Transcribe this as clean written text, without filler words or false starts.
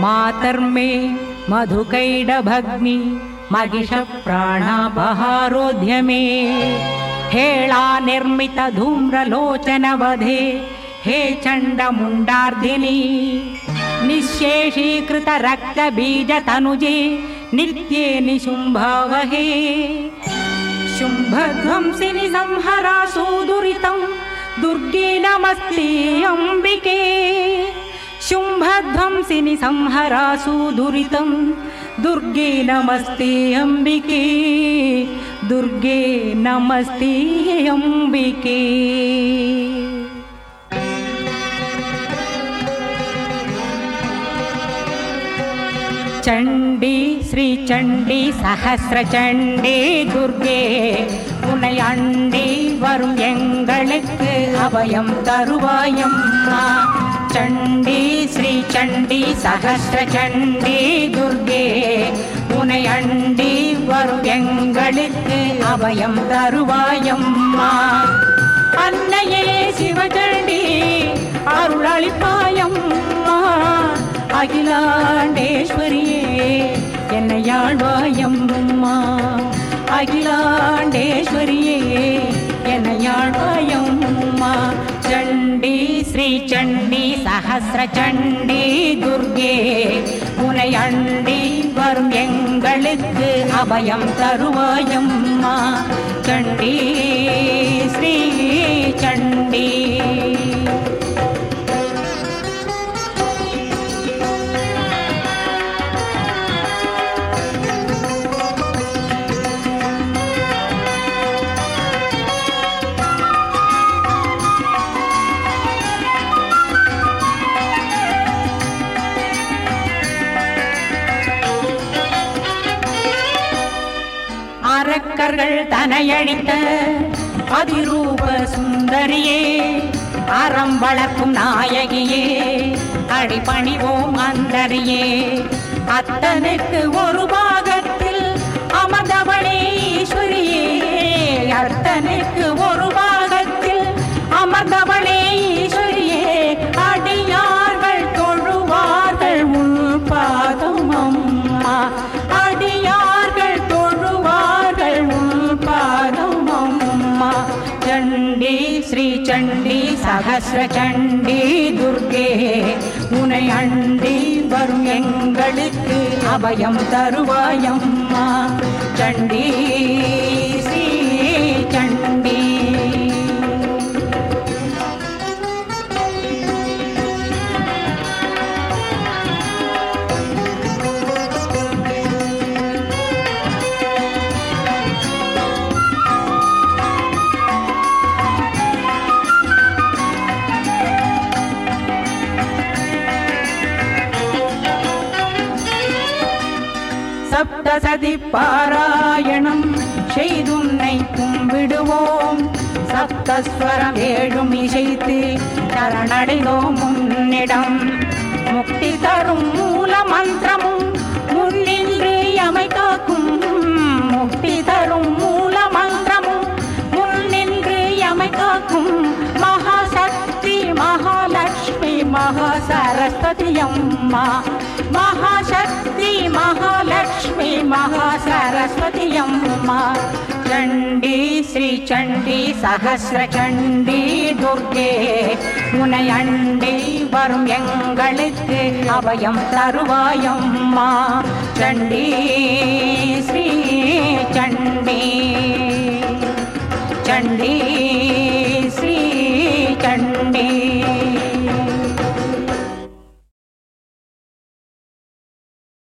ಮಾತರ್ಮೇ ಮಧುಕೈಡಭಗ್ನಿ ಮಗಿಷ ಪ್ರಾಣಾಪಹಾರೋದ್ಯಮೇ ಹೇಳಾ ನಿರ್ಮಿತ ಧೂಮ್ರಲೋಚನವಧೆ ಹೇ ಚಂಡಮುಂಡಾರ್ಧಿನಿ ನಿಶೇಷೀಕೃತ ರಕ್ತ ಬೀಜ ತನುಜೆ ನಿತ್ಯೇ ನಿಶುಂಭಾವಹೇ ಶುಂಭಧ್ವಂಸಿನಿ ಸಂಹರಾಸು ದುರಿತಂ ದುರ್ಗೆ ನಮಸ್ತೆ ಅಂಬಿಕೆ ಶುಂಭಧ್ವಂಸಿನಿ ಸಂಹರಾಸು ದುರಿತಂ ದುರ್ಗೆ ನಮಸ್ತೆ ಅಂಬಿಕೆ ದುರ್ಗೆ ನಮಸ್ತೆ ಅಂಬಿಕೆ. ಚಂಡಿ ಶ್ರೀ ಚಂಡಿ சஹஸ்ர சண்டி துர்கே உன்னை அண்டி வரும் எங்களுக்கு அபயம் தருவாயம்மா. சண்டி ஸ்ரீ சண்டி சஹஸ்ர சண்டி துர்கே உன்னை அண்டி வரும் எங்களுக்கு அபயம் தருவாயம்மா. அன்னையே சிவசண்டி அருளளிப்பாயம்மா. அகிலாண்டேஸ்வரியே என்னையாழ்வாயம்மா. அகிலாண்டேஸ்வரியே என்னையாழ்வாயம்மா. சண்டி ஸ்ரீ சண்டி சஹஸ்ர சண்டி துர்கே உன்னை அண்டி வரும் எங்களுக்கு அபயம் தருவாயம்மா. சண்டி ஸ்ரீ சண்டி. அரக்கர்கள் தனையழித்த அதிரூப சுந்தரியே அறம் வளர்க்கும் நாயகியே அடிபணிவோம் அந்தரியே. அத்தனுக்கு ஒரு பாகத்தில் அமர்ந்தவளே ஈஸ்வரியே. அத்தனுக்கு ஒரு பாகத்தில் அமர்ந்தவளே ஈஸ்வரியே. அடியார்கள் தொழுவார்கள் உள் பாதம் அம்மா. அடியார்கள் தொழுவார்கள் உள் பாதம் அம்மா. சண்டி ஸ்ரீ சண்டி சஹஸ்ர சண்டி துர்கே உன்னை அண்டி வரும் எங்களுக்கு அபயம் தருவாயம்மா. சண்டி ஸ்ரீ சண்டி. சப்தசதி பாராயணம் செய்துன்னை கும்பிடுவோம். சப்தஸ்வரம் ஏழும் இசைத்து சரணடைந்தோம் உன்னிடம். முக்தி தரும் மூல மந்திரமும் முன்னின்று எமை காக்கும். முக்தி தரும் மூல மந்திரமும் முன்னின்று எமை காக்கும். மகாசக்தி மகாலட்சுமி மகாசரஸ்வதி அம்மா. மகாசக்தி மகாலட்சுமி மகாசரஸ்வதி அம்மா. சண்டி ஸ்ரீ சண்டி சஹஸ்ர சண்டி துர்கே உன்னை அண்டி வரும் எங்களுக்கு அபயம் தருவாயம்மா. சண்டி ஸ்ரீ சண்டி. சண்டி